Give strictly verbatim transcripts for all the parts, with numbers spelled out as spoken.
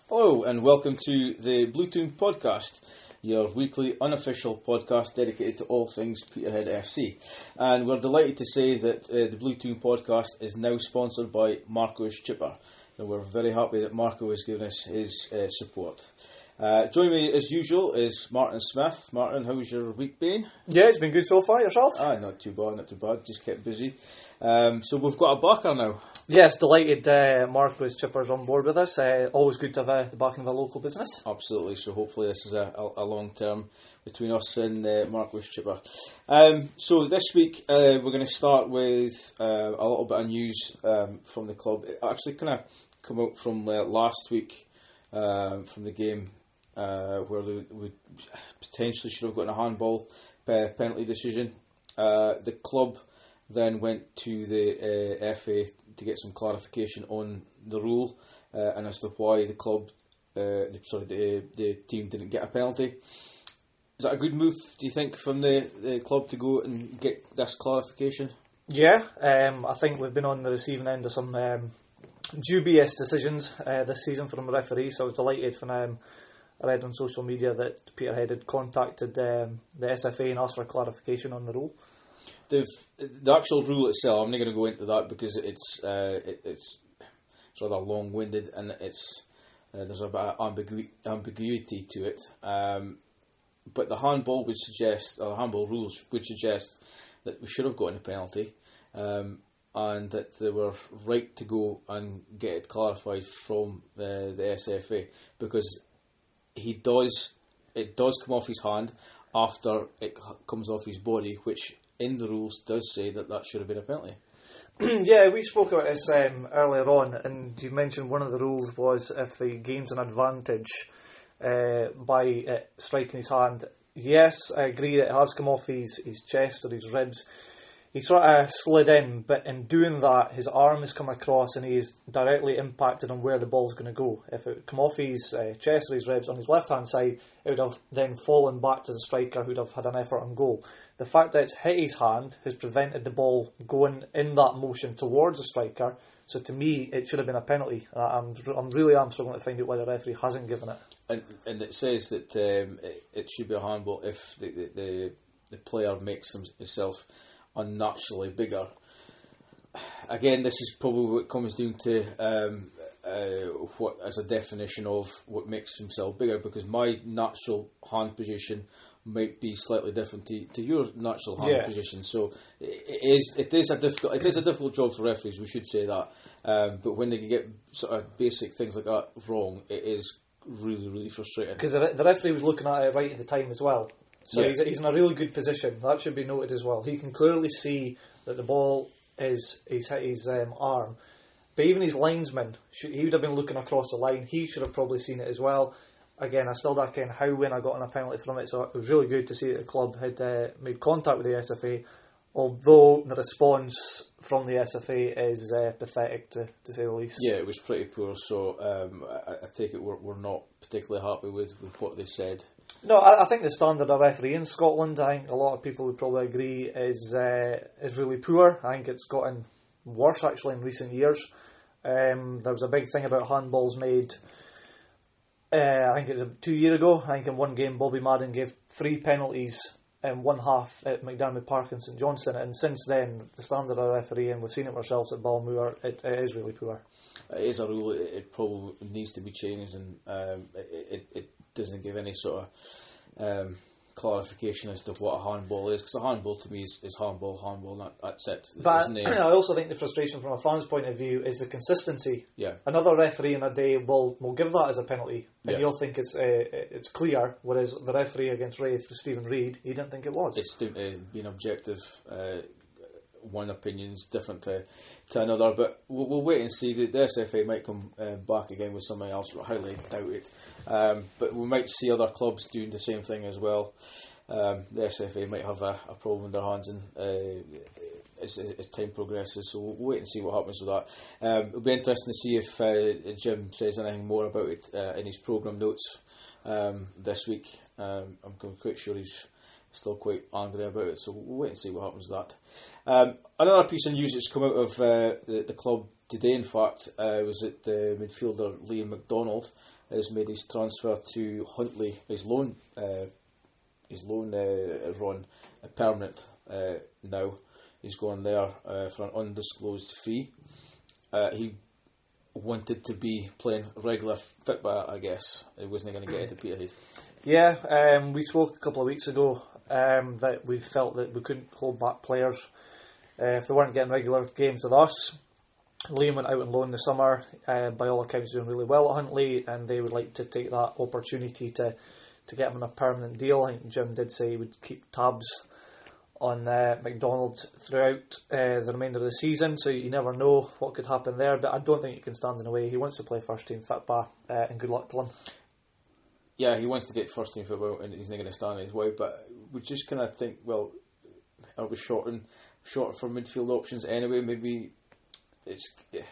Hello and welcome to the Bluetoon Podcast, your weekly unofficial podcast dedicated to all things Peterhead F C. And we're delighted to say that uh, the Bluetoon Podcast is now sponsored by Marco's Chipper. And we're very happy that Marco has given us his uh, support. Uh, joining me as usual is Martin Smith. Martin, how's your week been? Yeah, it's been good so far. Yourself? Ah, not too bad, not too bad. Just kept busy. Um, so we've got a backer now. Yes, delighted uh, Marco's Chippers on board with us. Uh, always good to have uh, the backing of a local business. Absolutely. So hopefully this is a, a, a long term between us and uh, Marco's Chipper. Um, so this week uh, we're going to start with uh, a little bit of news um, from the club. It actually kind of come out from uh, last week um, from the game uh, where they, we potentially should have gotten a handball uh, penalty decision. Uh, the club then went to the uh, F A to get some clarification on the rule uh, and as to why the club, uh, the, sorry, the the team didn't get a penalty. Is that a good move, do you think, from the, the club to go and get this clarification? Yeah, um, I think we've been on the receiving end of some um, dubious decisions uh, this season from the referee, so I was delighted when um, I read on social media that Peterhead had contacted um, the S F A and asked for clarification on the rule. The the actual rule itself, I'm not going to go into that because it's uh, it, it's sort of long-winded and it's uh, there's a bit of ambigu- ambiguity to it. Um, but the handball would suggest, or the handball rules would suggest that we should have gotten a penalty, um, and that they were right to go and get it clarified from the, the S F A because he does it does come off his hand after it comes off his body, which in the rules does say that that should have been a penalty. Yeah, we spoke about this um, earlier on, and you mentioned one of the rules was if he gains an advantage uh, by uh, striking his hand. Yes, I agree that it has come off his, his chest or his ribs. He sort of slid in, but in doing that, his arm has come across and he's directly impacted on where the ball's going to go. If it would come off his uh, chest or his ribs on his left-hand side, it would have then fallen back to the striker who would have had an effort on goal. The fact that it's hit his hand has prevented the ball going in that motion towards the striker, so to me, it should have been a penalty. I'm, I'm really am struggling to find out why the referee hasn't given it. And, and it says that um, it, it should be a handball if the, the, the, the player makes himself unnaturally bigger. Again, this is probably what comes down to um, uh, what as a definition of what makes himself bigger, because my natural hand position might be slightly different to, to your natural hand yeah. position. So it, it is it is a difficult it is a difficult job for referees. We should say that, um, but when they get sort of basic things like that wrong, it is really really frustrating. Because the, the referee was looking at it right at the time as well. So yeah. he's, he's in a really good position. That should be noted as well. He can clearly see that the ball is he's hit his um, arm. But even his linesman, should, he would have been looking across the line. He should have probably seen it as well. Again, I still don't ken how when I got on a penalty from it. So it was really good to see that the club had uh, made contact with the S F A. Although the response from the S F A is uh, pathetic, to, to say the least. Yeah, it was pretty poor. So um, I, I take it we're, we're not particularly happy with, with what they said. No, I, I think the standard of referee in Scotland, I think a lot of people would probably agree, is uh, is really poor. I think it's gotten worse actually in recent years. Um, there was a big thing about handballs made, uh, I think it was two years ago. I think in one game Bobby Madden gave three penalties in one half at McDermott Park and St Johnstone, and since then the standard of referee, and we've seen it ourselves at Balmoor, it, it is really poor. It is a rule. It, it probably needs to be changed, and um, it, it, it doesn't give any sort of um, clarification as to what a handball is, because a handball to me is, is handball, handball, that, that's it. But I also think the frustration from a fan's point of view is the consistency. Yeah. Another referee in a day will will give that as a penalty, and yeah. you'll think it's uh, it's clear, whereas the referee against Wraith, Stephen Reid, he didn't think it was. It's down to being objective. Uh, one opinion's different to, to another, but we'll, we'll wait and see. The, the S F A might come uh, back again with something else. I highly doubt it, um, but we might see other clubs doing the same thing as well. Um, the S F A might have a, a problem in their hands and uh, as, as time progresses, so we'll wait and see what happens with that. Um, it'll be interesting to see if uh, Jim says anything more about it uh, in his programme notes um, this week. um, I'm quite sure he's still quite angry about it. So we'll wait and see what happens with that. Um, another piece of news that's come out of uh, the, the club today, in fact, uh, was that the midfielder Liam McDonald has made his transfer to Huntly, his loan, uh, his loan uh, run, uh, permanent uh, now. He's going there uh, for an undisclosed fee. Uh, he wanted to be playing regular football, I guess. He wasn't going to get into Peterhead. Yeah, um, we spoke a couple of weeks ago um, that we felt that we couldn't hold back players uh, if they weren't getting regular games with us. Liam went out on loan this summer, uh, by all accounts doing really well at Huntly, and they would like to take that opportunity to, to get him on a permanent deal. I think Jim did say he would keep tabs on uh, McDonald throughout uh, the remainder of the season, so you never know what could happen there, but I don't think you can stand in the way. He wants to play first team football, uh, and good luck to him. Yeah, he wants to get first team football and he's not going to stand in his way, but we just kind of think, well, are we shorting, short for midfield options anyway? Maybe it's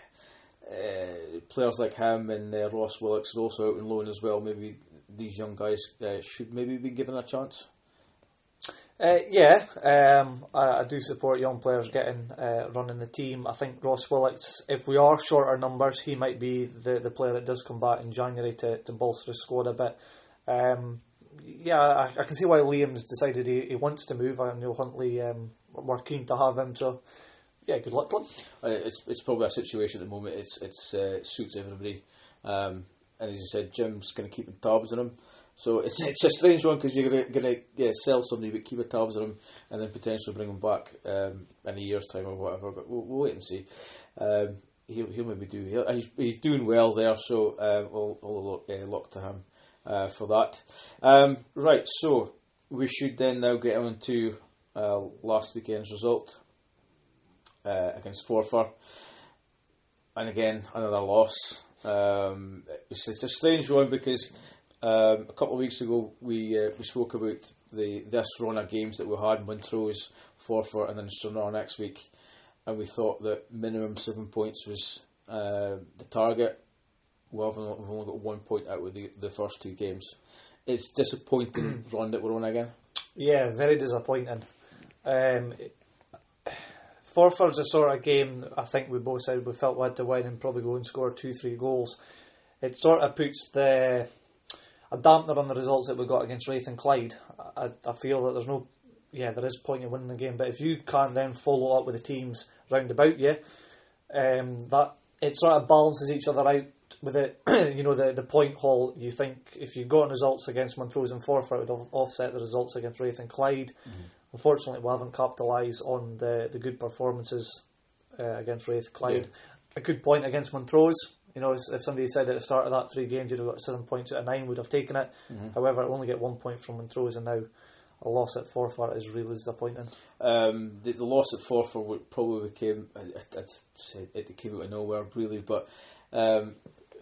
uh, players like him and uh, Ross Willox is also out on loan as well. Maybe these young guys uh, should maybe be given a chance. Uh, yeah, um, I, I do support young players getting uh, running the team. I think Ross Willox, if we are shorter numbers, he might be the, the player that does come back in January to, to bolster the squad a bit. Um, yeah, I, I can see why Liam's decided he, he wants to move. I know Huntly um, were keen to have him, so yeah, good luck to him. Uh, it's it's probably a situation at the moment. It's it's uh, suits everybody, um, and as you said, Jim's going to keep tabs on him. So it's it's a strange one because you're going to yeah, sell somebody but keep a tabs on him and then potentially bring him back um, in a year's time or whatever. But we'll, we'll wait and see. Um, he'll, he'll maybe do. He'll, he's he's doing well there, so uh, all all uh, luck to him uh, for that. Um, right, so we should then now get on to uh, last weekend's result uh, against Forfar, and again another loss. Um, it's, it's a strange one because. Um, a couple of weeks ago, we uh, we spoke about the this run of games that we had: Montrose, Forfar, and then Stranraer next week, and we thought that minimum seven points was uh, the target. Well, we've only, we've only got one point out with the, the first two games. It's disappointing run that we're on again. Yeah, very disappointing. Um, Forfar's a sort of game I think we both said we felt we had to win and probably go and score two, three goals. It sort of puts the a dampener on the results that we got against Raith and Clyde. I, I feel that there's no, yeah, there is point in winning the game, but if you can't then follow up with the teams round about you, um, that it sort of balances each other out with it. You know, the the point haul. You think if you got results against Montrose and Forfar, it would have offset the results against Raith and Clyde. Mm-hmm. Unfortunately, we haven't capitalised on the the good performances uh, against Raith, Clyde. Yeah. A good point against Montrose. You know, if somebody said at the start of that three games you'd have got seven points out of nine, would have taken it. Mm-hmm. However, I only get one point from Montrose, and now a loss at Forfar is really disappointing. Um, the, the loss at Forfar probably came, I'd say it came out of nowhere, really, but um,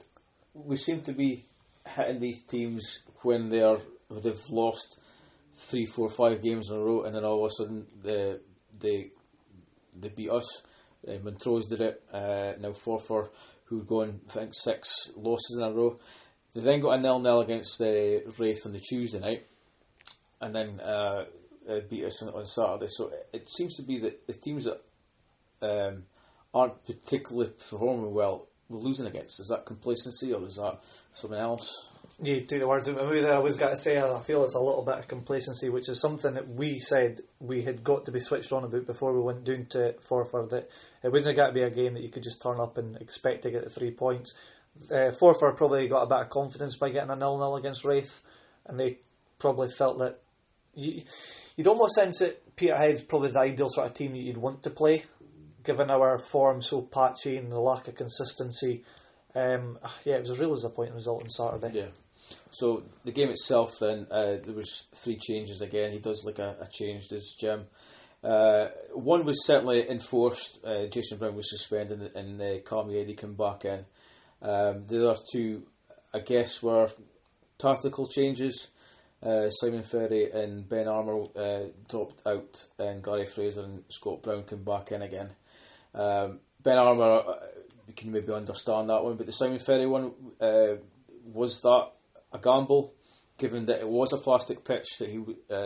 we seem to be hitting these teams when they are they've lost three, four, five games in a row, and then all of a sudden they they they beat us. Uh, Montrose did it. Uh, now Forfar, who'd gone, I think, six losses in a row. They then got a nil-nil against uh, Raith on the Tuesday night, and then uh, uh, beat us on, on Saturday. So it, it seems to be that the teams that um, aren't particularly performing well, we're losing against. Is that complacency or is that something else? You took the words out of my mouth there. I was going to say I feel it's a little bit of complacency, which is something that we said we had got to be switched on about before we went down to Forfar, that it wasn't going to be a game that you could just turn up and expect to get the three points. Uh, Forfar probably got a bit of confidence by getting a nil-nil against Raith, and they probably felt that you, you'd almost sense that Peterhead's probably the ideal sort of team that you'd want to play, given our form so patchy and the lack of consistency. Um, yeah, it was a real disappointing result on Saturday. Yeah. So the game itself, then uh, there was three changes again. He does like a, a change, does Jim. Uh, one was certainly enforced. Uh, Jason Brown was suspended, and uh, Calmy Eddie came back in. Um, the other two, I guess, were tactical changes. Uh, Simon Ferry and Ben Armour uh, dropped out, and Gary Fraser and Scott Brown came back in again. Um, Ben Armour, uh, you can maybe understand that one, but the Simon Ferry one, uh, was that a gamble, given that it was a plastic pitch that he uh, he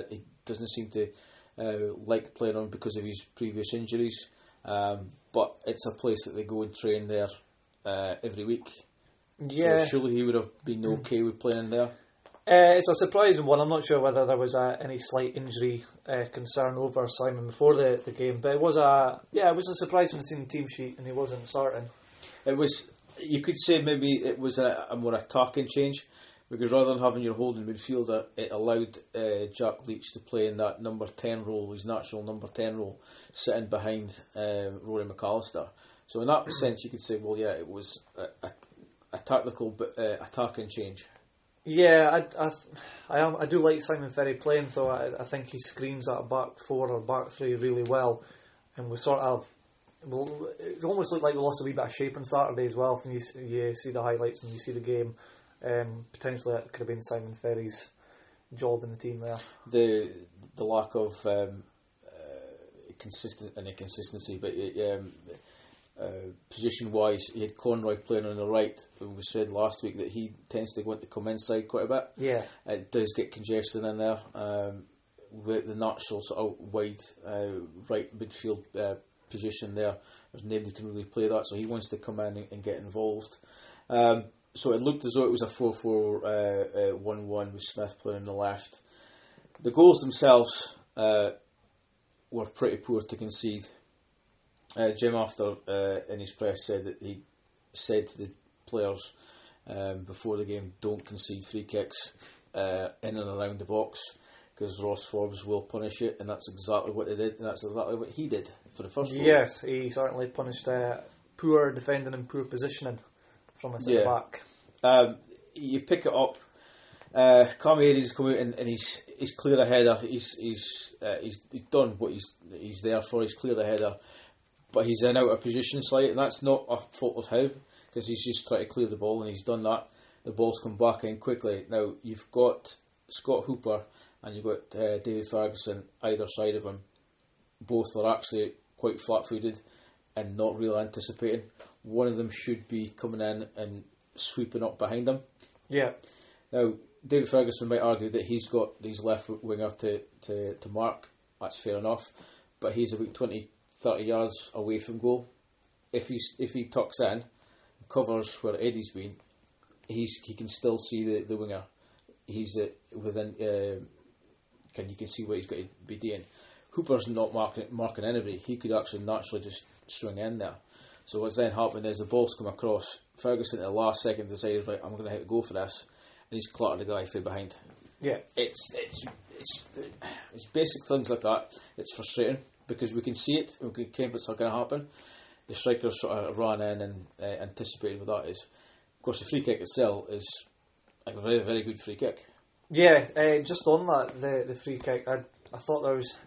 doesn't seem to uh, like playing on because of his previous injuries. Um, but it's a place that they go and train there uh, every week. Yeah. So surely he would have been okay with playing there. Uh, it's a surprising one. I'm not sure whether there was uh, any slight injury uh, concern over Simon before the, the game, but it was a yeah, it was a surprise when I seen the team sheet and he wasn't starting. It was, you could say maybe it was a, a more attacking change, because rather than having your holding midfielder, it allowed uh, Jack Leach to play in that number ten role, his natural number ten role, sitting behind uh, Rory McAllister. So in that sense, you could say, well, yeah, it was a, a, a tactical but uh, attacking change. Yeah, I, I, I, am, I do like Simon Ferry playing, though. I, I think he screens that back four or back three really well, and we sort of, well, it almost looked like we lost a wee bit of shape on Saturday as well. When you, you see the highlights and you see the game, um, potentially it could have been Simon Ferry's job in the team there. The the lack of um, uh, consistent and inconsistency, but um, uh, position wise, he had Conroy playing on the right, and we said last week that he tends to want to come inside quite a bit. Yeah, it does get congested in there. Um, with the natural sort of wide uh, right midfield uh, position there, there's nobody can really play that, so he wants to come in and, and get involved. Um, so it looked as though it was a four four one one with Smith playing on the left. The goals themselves uh, were pretty poor to concede. Uh, Jim, after uh, in his press, said that he said to the players um, before the game, don't concede free kicks uh, in and around the box, because Ross Forbes will punish it, and that's exactly what they did, and that's exactly what he did for the first goal. Yes, he certainly punished uh, poor defending and poor positioning from us yeah. at the back. Um, you pick it up. Uh, Kamieri's come out and, and he's he's cleared a header. He's he's uh, he's he's done what he's he's there for. He's cleared a header, but he's in out of position slightly, and that's not a fault of how, because he's just trying to clear the ball and he's done that. The ball's come back in quickly. Now you've got Scott Hooper and you've got uh, David Ferguson either side of him. Both are actually quite flat-footed and not really anticipating. One of them should be coming in and sweeping up behind him. Yeah. Now, David Ferguson might argue that he's got his left winger to, to, to mark. That's fair enough. But he's about twenty, thirty yards away from goal. If he's if he tucks in, covers where Eddie's been, he's he can still see the, the winger. He's uh, within. Uh, can you can see what he's got to be doing. Hooper's not marking marking anybody. He could actually naturally just swing in there. So what's then happened is the ball's come across. Ferguson at the last second decided, right, I'm going to have to go for this, and he's clattered the guy from behind. Yeah, it's it's it's it's basic things like that. It's frustrating because we can see it, we can claim it's not going to happen. The striker sort of ran in and uh, anticipated what that is. Of course, the free kick itself is like a very very good free kick. Yeah, uh, just on that, the the free kick, I I thought there was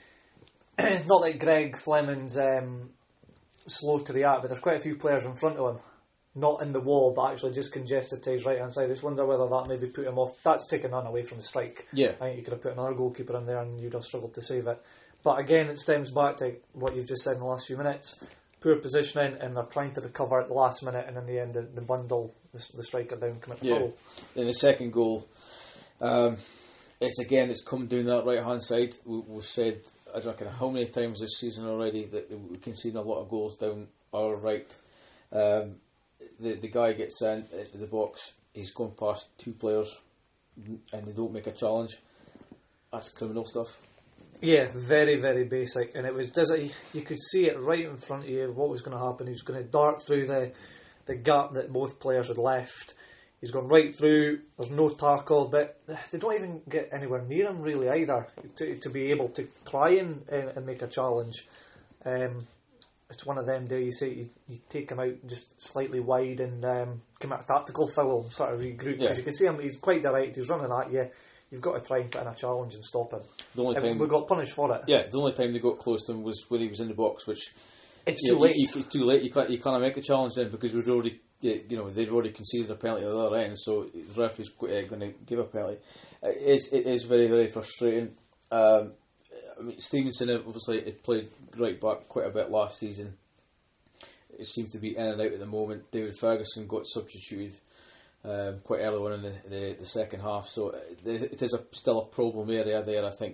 not like Greg Fleming's um, slow to react, but there's quite a few players in front of him, not in the wall, but actually just congested to his right hand side. I just wonder whether that maybe put him off. That's taken none away from the strike. Yeah, I think you could have put another goalkeeper in there and you'd have struggled to save it. But again, it stems back to what you've just said in the last few minutes. Poor positioning, and they're trying to recover at the last minute, and in the end, the, the bundle, the, the striker down, commit the yeah. foul. In the second goal, um, it's again, it's come down that right hand side. We, we've said, I don't know how many times this season already that we can see a lot of goals down our right. Um, the the guy gets in into the box. He's gone past two players, and they don't make a challenge. That's criminal stuff. Yeah, very, very basic, and it was just you could see it right in front of you what was going to happen. He was going to dart through the the gap that both players had left. He's gone right through. There's no tackle, but they don't even get anywhere near him really either to to be able to try and and, and make a challenge. Um, it's one of them there. You say you, you take him out just slightly wide and um, commit a tactical foul, sort of regroup, because yeah. you can see him. He's quite direct. He's running at you. You've got to try and put in a challenge and stop him. The only time we got punished for it. Yeah, the only time they got close to him was when he was in the box, which it's you too know, late. You, you, it's too late. You can't you can't make a challenge then because we'd already you know they'd already conceded a penalty at the other end, so the referee's uh, going to give a penalty. It is it is very very frustrating. Um, I mean, Stevenson obviously had played right back quite a bit last season. It seems to be in and out at the moment. David Ferguson got substituted um, quite early on in the, the, the second half, so it is a, still a problem area there, I think.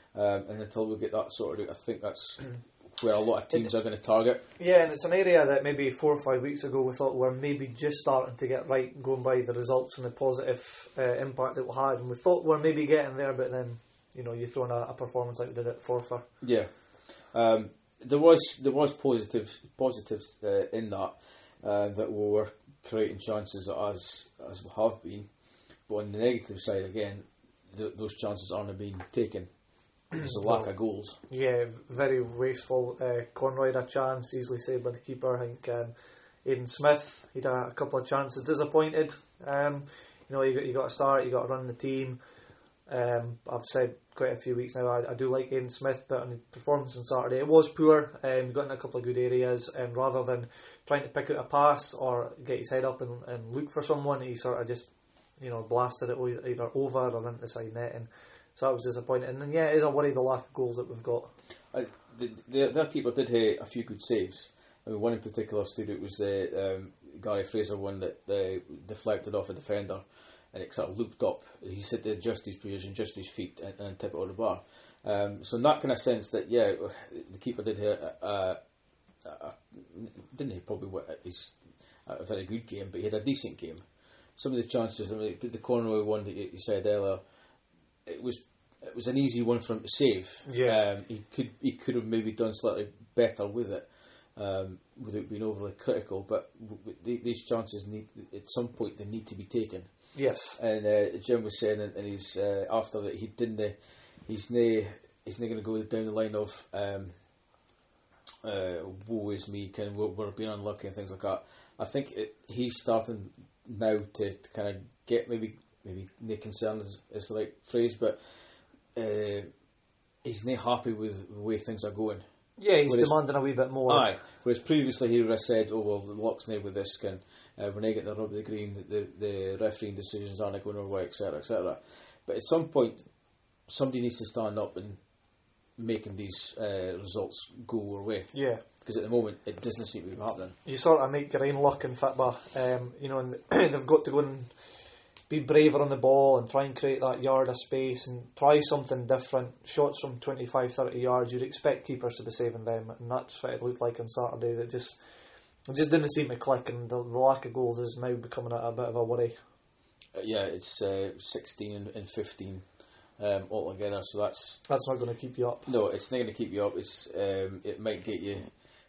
um, and until we get that sorted out, I think that's where a lot of teams are going to target. Yeah, and it's an area that maybe four or five weeks ago we thought we were maybe just starting to get right, going by the results and the positive uh, impact that we had, and we thought we were maybe getting there, but then, you know, you throw in a, a performance like we did at Forfar. Yeah, um, there was there was positives positives uh, in that uh, that we were creating chances as as we have been, but on the negative side again, th- those chances aren't being taken. There's a lack of goals. Yeah, very wasteful. Uh, Conroy had a chance, easily saved by the keeper. I think um, Aidan Smith, he'd had a couple of chances. Disappointed. Um, you know, you got you got to start. You got to run the team. Um, I've said quite a few weeks now. I, I do like Aidan Smith, but on the performance on Saturday, it was poor. Um, he got in a couple of good areas, and rather than trying to pick out a pass or get his head up and, and look for someone, he sort of just, you know, blasted it either over or into the side net, and so that was disappointing. And yeah, it is a worry, the lack of goals that we've got. Uh, the, the, their keeper did have a few good saves. I mean, one in particular stood out was the um, Gary Fraser one that uh, deflected off a defender, and it sort of looped up. He said to adjust his position, just his feet, and, and tip it on the bar. Um, so in that kind of sense, that yeah, the keeper did have a, a, a, didn't he probably his a very good game, but he had a decent game. Some of the chances, I mean, the Conroy one that you said earlier, it was it was an easy one for him to save. Yeah, um, he could he could have maybe done slightly better with it, um, without being overly critical. But w- w- these chances need, at some point, they need to be taken. Yes, and uh, Jim was saying, and he's uh, after that he didn't. Uh, he's ne he's not going to go down the line of um, uh, woe is me, kind of we're, we're being unlucky and things like that. I think it, he's starting now to, to kind of get maybe maybe no concern is, is the right phrase, but uh, he's not happy with the way things are going. Yeah, he's whereas, demanding a wee bit more. Aye, whereas previously he would have said, "Oh well, the luck's not with this, can uh, we're not getting the rub of the green, the the refereeing decisions aren't going our way, et cetera, et cetera" But at some point, somebody needs to stand up and making these uh, results go our way. Yeah. Because at the moment, it doesn't seem to be happening. You sort of make your own luck in football. Um, you know, and they've got to go and be braver on the ball and try and create that yard of space and try something different. Shots from twenty-five, thirty yards, you'd expect keepers to be saving them, and that's what it looked like on Saturday. That just it just didn't seem to click, and the, the lack of goals is now becoming a, a bit of a worry. Uh, yeah, it's uh, sixteen and, and fifteen um, altogether, so that's that's not going to keep you up. No, it's not going to keep you up. It's um, it might get you,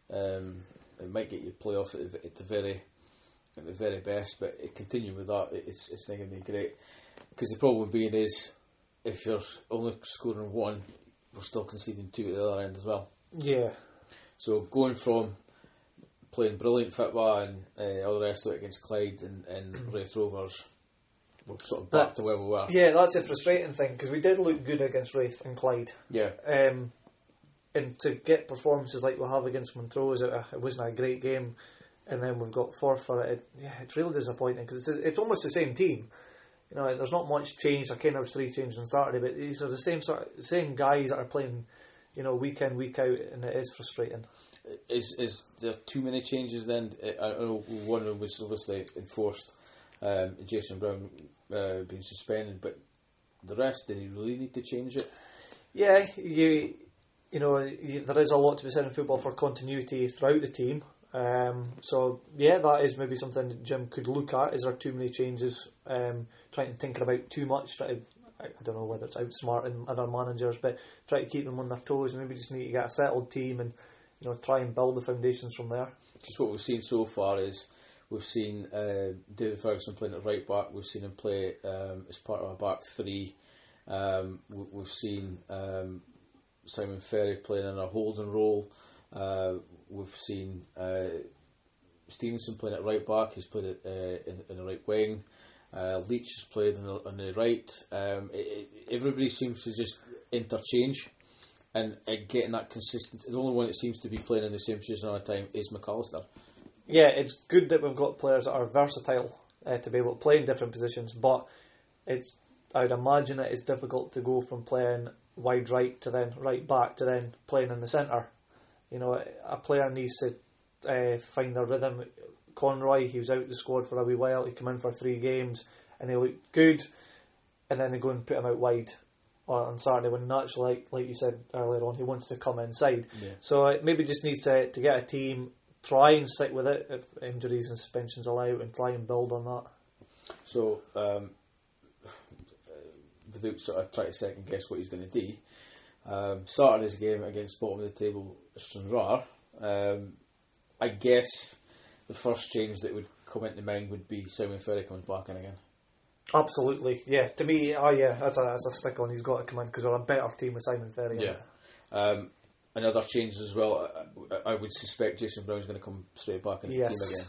um, it might get you playoff at the, at the very. At the very best, but it, continue with that, it, it's it's not going to be great. Because the problem being is, if you're only scoring one, we're still conceding two at the other end as well. Yeah. So going from playing brilliant football and uh, all the rest of it against Clyde and, and Raith Rovers, we're sort of back that, to where we were. Yeah, that's the frustrating thing, because we did look good against Raith and Clyde. Yeah. Um, and to get performances like we have against Montrose, it, it wasn't a great game. And then we've got Forfar. It, yeah, it's really disappointing because it's, it's almost the same team. You know, there's not much change. I kind of was three changes on Saturday, but these are the same sort, of, same guys that are playing, you know, week in, week out, and it is frustrating. Is is there too many changes then? I know one of them was obviously enforced, um, Jason Brown uh, being suspended, but the rest, did he really need to change it? Yeah, you you know, you, there is a lot to be said in football for continuity throughout the team. Um, so yeah, that is maybe something that Jim could look at. Is there too many changes? Um, trying to think about too much. Try to, I, I don't know whether it's outsmarting other managers, but try to keep them on their toes. Maybe just need to get a settled team and, you know, try and build the foundations from there. Because what we've seen so far is we've seen uh, David Ferguson playing at right back. We've seen him play um, as part of a back three. Um, we, we've seen um, Simon Ferry playing in a holding role. Uh, we've seen uh, Stevenson playing at right back. He's played it uh, in, in the right wing. Uh, Leach has played on the, on the right. Um, it, it, everybody seems to just interchange and uh, getting that consistency. The only one that seems to be playing in the same position all the time is McAllister. Yeah, it's good that we've got players that are versatile uh, to be able to play in different positions, but it's I would imagine that it's difficult to go from playing wide right to then right back to then playing in the centre. You know, a player needs to uh, find their rhythm. Conroy, he was out the squad for a wee while. He came in for three games and he looked good, and then they go and put him out wide. on Saturday when naturally, like, like you said earlier on, he wants to come inside. Yeah. So it maybe just needs to, to get a team, try and stick with it if injuries and suspensions allow, and try and build on that. So, um, without sort of trying to second guess what he's going to do, um, Saturday's game against bottom of the table Stranraer, um, I guess the first change that would come into mind would be Simon Ferry comes back in again. Absolutely, yeah. To me, oh yeah, that's a, that's a stick on. He's got to come in because we're a better team with Simon Ferry in Yeah. it. Um, another change as well, I, I would suspect Jason Brown's going to come straight back into Yes. the team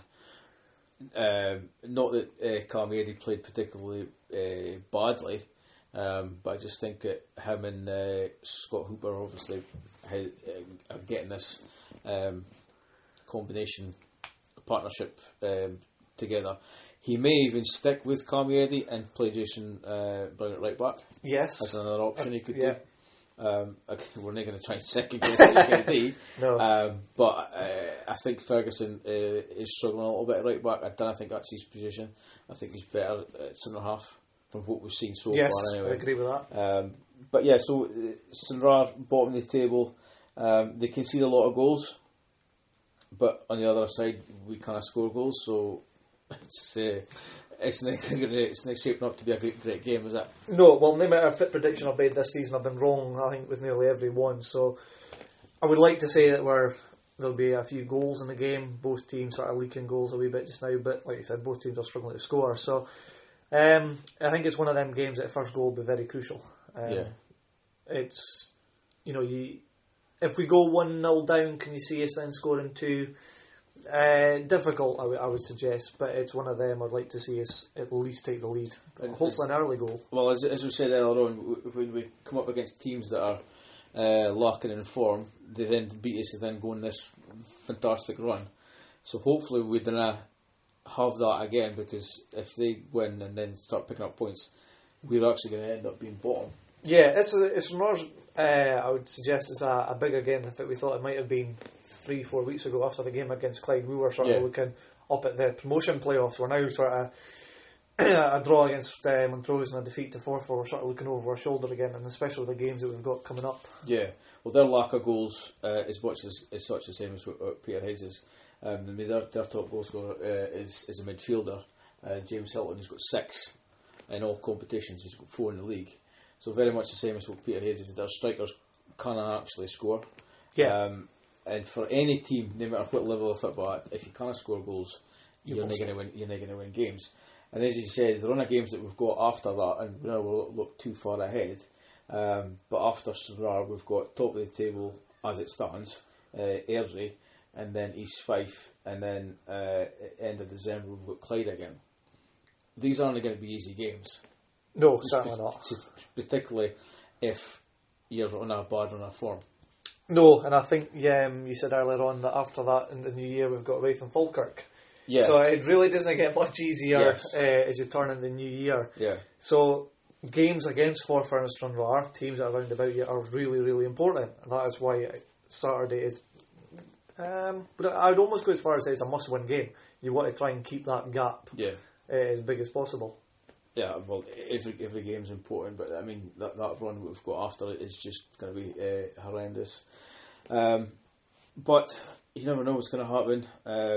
again. Um, not that uh, Carmieri played particularly uh, badly, um, but I just think that him and uh, Scott Hooper obviously had, uh, are getting this um, combination partnership um, together. He may even stick with Carmieri and play Jason uh, Brown at right back. Yes. That's another option he could yeah. do. Um, okay, we're not going to try and second guess what he's going to do. No. Um, but uh, I think Ferguson uh, is struggling a little bit at right back. I don't think that's his position. I think he's better at centre half from what we've seen so yes, far anyway. I agree with that. Um, but yeah, so uh, Stranraer, bottom of the table, um, they concede a lot of goals. But on the other side, we kind of score goals, so it's uh, it's not it's not shaping up to be a great great game, is it? No, well, no matter fit prediction I've made this season, I've been wrong, I think, with nearly every one. So I would like to say that we're, there'll be a few goals in the game. Both teams sort of leaking goals a wee bit just now, but like I said, both teams are struggling to score. So um, I think it's one of them games that first goal will be very crucial. Um, Yeah. It's, you know, you if we go one nil down, can you see us then scoring two? Uh, difficult, I, w- I would suggest, but it's one of them I'd like to see us at least take the lead. And Hopefully an early goal. Well, as, as we said earlier on, w- when we come up against teams that are uh, lacking in form, they then beat us and then go on this fantastic run. So hopefully we don't have that again, because if they win and then start picking up points, we're actually going to end up being bottom. Yeah, it's a, it's more. Uh, I would suggest it's a, a bigger game than we thought it might have been three, four weeks ago after the game against Clyde. We were sort Yeah. of looking up at the promotion playoffs. We're now sort of a draw against uh, Montrose and a defeat to Forfar. We're sort of looking over our shoulder again, and especially the games that we've got coming up. Yeah, well, their lack of goals uh, is much as is such the same as what, what Peterhead's is. Um, I mean, their, their top goal scorer uh, is is a midfielder, uh, James Hilton. He's got six in all competitions. He's got four in the league. So very much the same as what Peterhead is. Their strikers cannot actually score. Yeah. Um, and for any team, no matter what level of football, if you cannot score goals, You you're not must. going to win. You're not going to win games. And as you said, the run of games that we've got after that, and we don't look, look too far ahead. Um, but after Stranraer, we've got top of the table as it stands, uh, Airdrie, and then East Fife, and then uh, at the end of December we've got Clyde again. These aren't going to be easy games. No, certainly not. Particularly if you're on a bad run of form. No, and I think yeah, um, you said earlier on that after that in the new year we've got Wraith and Falkirk. Yeah. So it really doesn't get much easier Yes. uh, as you turn in the new year. Yeah. So games against Forfar and Stranraer, teams that are around about you, are really, really important. That is why Saturday is. Um, but I would almost go as far as say it's a must-win game. You want to try and keep that gap Yeah. uh, as big as possible. Yeah, well, every every game's important, but I mean that that run we've got after it is just going to be uh, horrendous. Um, but you never know what's going to happen. Uh,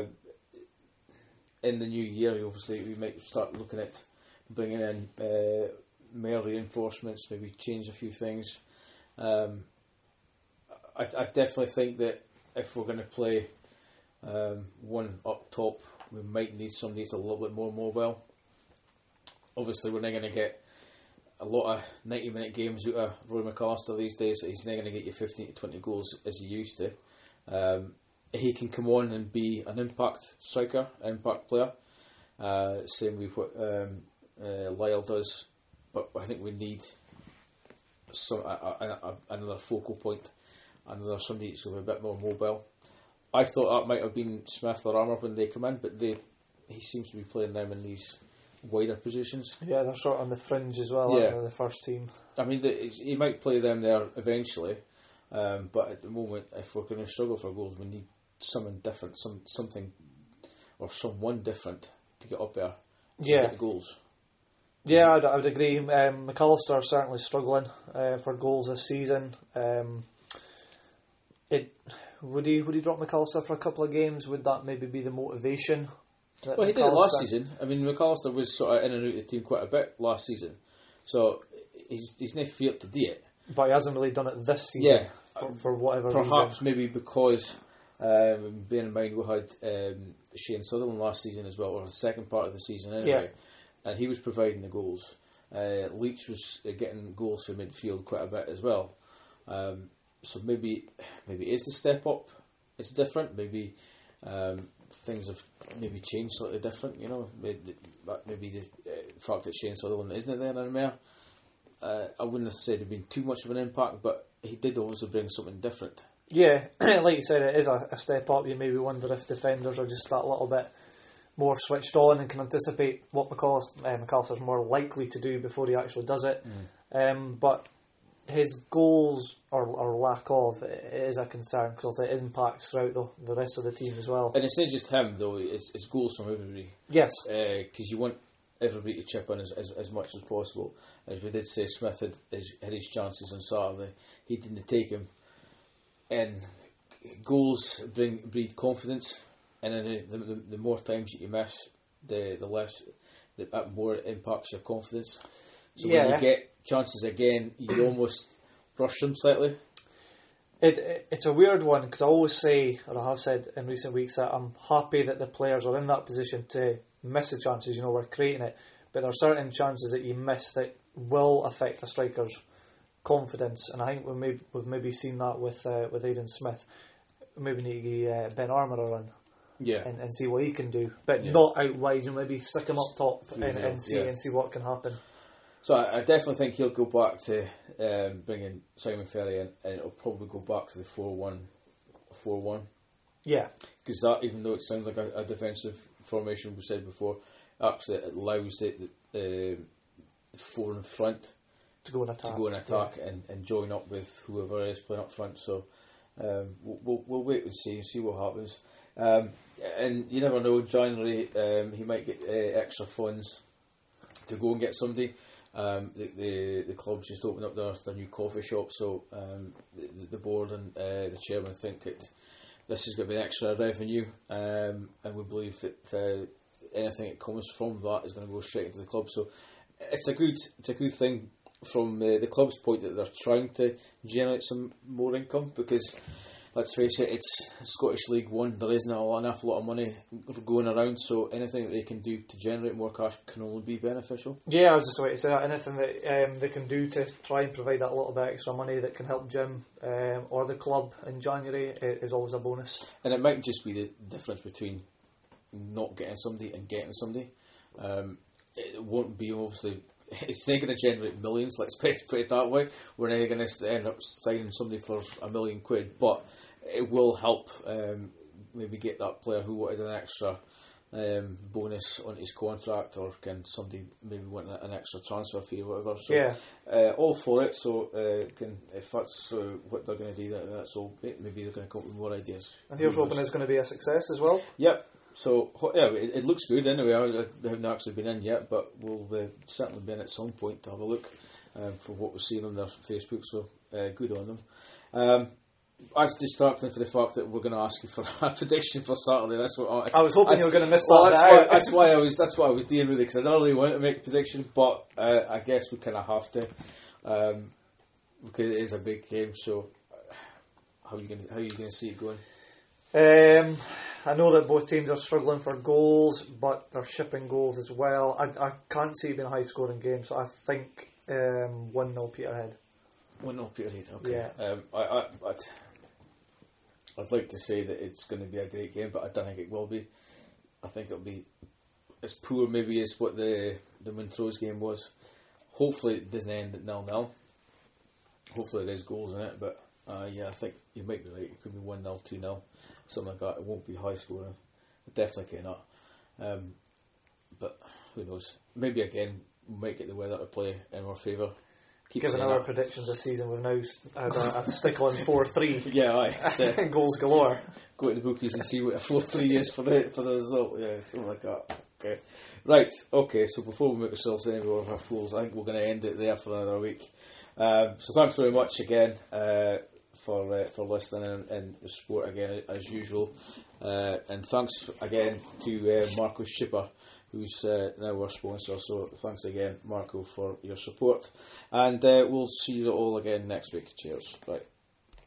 in the new year, obviously, we might start looking at bringing in uh, more reinforcements, maybe change a few things. Um, I, I definitely think that if we're going to play um, one up top, we might need somebody that's a little bit more mobile. Obviously, we're not going to get a lot of ninety-minute games out of Roy McAllister these days. He's not going to get you fifteen to twenty goals as he used to. Um, he can come on and be an impact striker, impact player. Uh, same with what um, uh, Lyle does. But I think we need some a, a, a, another focal point, another somebody that's a bit more mobile. I thought that might have been Smith or Armour when they come in, but they he seems to be playing them in these wider positions. Yeah, they're sort of on the fringe as well, Yeah. aren't they, the first team. I mean, the, he might play them there eventually, um, but at the moment, if we're going to struggle for goals, we need something different, some something or someone different to get up there to Yeah. get the goals. Yeah, I'd, I would agree. Um, McAllister certainly struggling uh, for goals this season. Um, it would he would he drop McAllister for a couple of games? Would that maybe be the motivation? Well, he did it last season. I mean, McAllister was sort of in and out of the team quite a bit last season, so he's he's not feared to do it. But he hasn't really done it this season. Yeah, for, for whatever perhaps reason. Perhaps maybe because, um, bearing in mind we had um, Shane Sutherland last season as well, or the second part of the season anyway, yeah. and he was providing the goals. Uh, Leach was uh, getting goals from midfield quite a bit as well. Um, so maybe maybe it is the step up. It's different. Maybe um, things have maybe changed slightly different. You know, maybe, maybe the uh, fact that Shane Sutherland isn't there anymore. Uh, I wouldn't have said it had been too much of an impact, but he did obviously bring something different. Yeah, like you said, it is a, a step up. You maybe wonder if defenders are just that little bit more switched on and can anticipate what McAllister, uh, McAllister's more likely to do before he actually does it. Mm. Um, but his goals, or, or lack of, it is a concern because it impacts throughout the, the rest of the team as well. And it's not just him, though, it's, it's goals from everybody. Yes. Because uh, you want everybody to chip in as, as, as much as possible. As we did say, Smith had his, had his chances on Saturday. He didn't take him. And goals bring breed confidence. And then the, the, the more times that you miss, the the less, the, that more it impacts your confidence. So yeah. when you get chances again, you almost brush them slightly. It, it It's a weird one because I always say, or I have said in recent weeks, that I'm happy that the players are in that position to miss the chances. You know, we're creating it. But there are certain chances that you miss that will affect a striker's confidence. And I think we've maybe, we've maybe seen that with uh, with Aidan Smith. Maybe need to give uh, Ben Armour a run. Yeah, and, and see what he can do, but yeah. not out wide. You know, maybe stick him up top and, and see yeah. and see what can happen. So I, I definitely think he'll go back to um, bringing Simon Ferry in, and it'll probably go back to the four one, four one. Yeah, because that, even though it sounds like a, a defensive formation we said before, actually it allows the, the, the four in front to go and attack, to go and attack, yeah. and, and join up with whoever is playing up front. So um, we'll, we'll we'll wait and see and see what happens. Um, and you never know, January um, he might get uh, extra funds to go and get somebody. Um, the, the the club's just opened up their, their new coffee shop, so um, the, the board and uh, the chairman think it, this is going to be extra revenue, um, and we believe that uh, anything that comes from that is going to go straight into the club. So it's a good it's a good thing from uh, the club's point that they're trying to generate some more income, because let's face it, it's Scottish League One. There isn't an awful lot of money going around, so anything that they can do to generate more cash can only be beneficial. Yeah, I was just about to say that. Anything that um, they can do to try and provide that little bit extra money that can help Jim um, or the club in January is always a bonus. And it might just be the difference between not getting somebody and getting somebody. Um, it won't be, obviously, it's not going to generate millions, let's put it that way. We're not going to end up signing somebody for a million quid, but it will help um, maybe get that player who wanted an extra um, bonus on his contract, or can somebody maybe want an extra transfer fee or whatever. So, yeah. uh, all for it. So uh, can, if that's uh, what they're going to do, that, that's all great. Maybe they're going to come up with more ideas. And here's hoping it's going to be a success as well. Yep. So yeah, it, it looks good anyway. I, I haven't actually been in yet, but we'll uh, certainly be in at some point to have a look um, for what we're seeing on their Facebook. So uh, good on them. Um, As distracting for the fact that we're going to ask you for a prediction for Saturday. That's what I, I was hoping I, you were going to miss well, that. That's why, that's why I was. That's why I was dealing with it, because I don't really want to make a prediction, but uh, I guess we kind of have to, um, because it is a big game. So how are you going? How are you going to see it going? Um, I know that both teams are struggling for goals, but they're shipping goals as well. I, I can't see it being a high scoring game, so I think um, one nil Peterhead. one nil Peterhead, okay. Yeah. Um, I, I, I'd, I'd like to say that it's going to be a great game, but I don't think it will be. I think it'll be as poor maybe as what the, the Montrose game was. Hopefully it doesn't end at nil nil. Hopefully there's goals in it, but uh, yeah, I think you might be right. It could be one nil, two nil, something like that. It won't be high scoring. Definitely cannot. Um, but who knows? Maybe again, we might get the weather to play in our favour. Keep Given our that. predictions this season, we've now had a, a stick on four three. Yeah, aye. Goals galore. Go to the bookies and see what a four three is for the for the result. Yeah, something like that. Okay. Right, okay, so before we make ourselves any more of our fools, I think we're going to end it there for another week. Um, so thanks very much again uh, for uh, for listening and, and the support again as usual. Uh, and thanks again to uh, Marco's Chipper, who's uh, now our sponsor. So thanks again, Marco, for your support. And uh, we'll see you all again next week. Cheers. Bye.